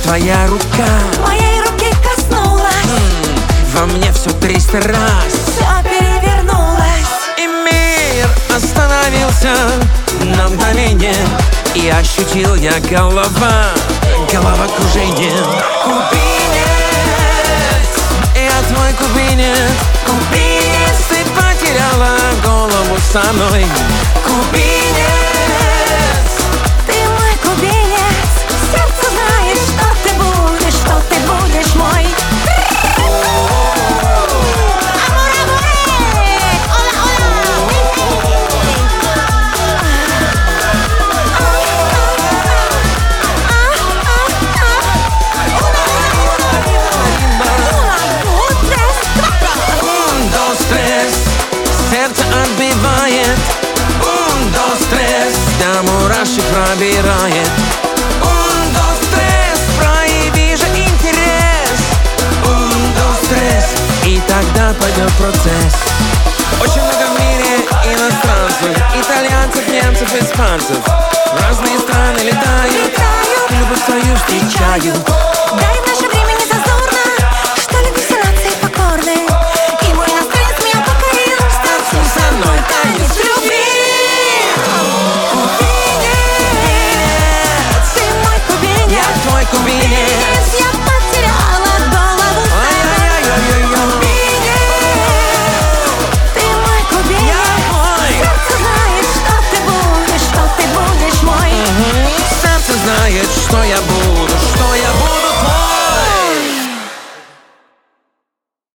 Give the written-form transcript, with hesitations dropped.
твоя рука моей руки коснулась, во мне все 300 раз, все перевернулось. и мир остановился на мгновение, и ощутил я головокружение. Кубинец, я твой кубинец. Кубинец, ты потеряла голову со мной. Кубинец, Ты мой кубинец, сердце знает, что ты будешь мой. сердце отбивает. Dos, tres, до мурашек пробирает. Dos, tres, прояви же интерес. Dos, tres, и тогда пойдет процесс. Очень много в мире иностранцев, итальянцев, немцев, испанцев. В разные страны летают, любовь свою встречают. Дай